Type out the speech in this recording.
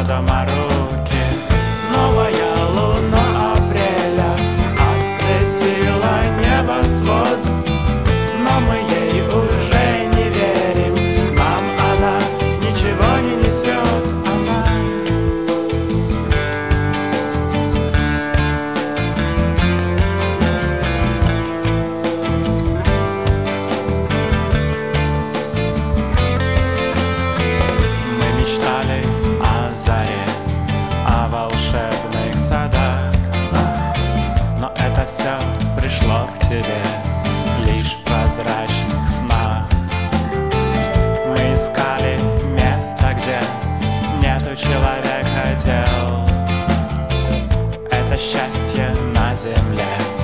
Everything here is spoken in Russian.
дома руки. Новая луна апреля осветила небосвод, но мы ей уже не верим, нам она ничего не несет. Мы мечтали о заре, о волшебных садах, но это все пришло к тебе лишь в прозрачных снах. Мы искали место, где нету человека дел. Это счастье на земле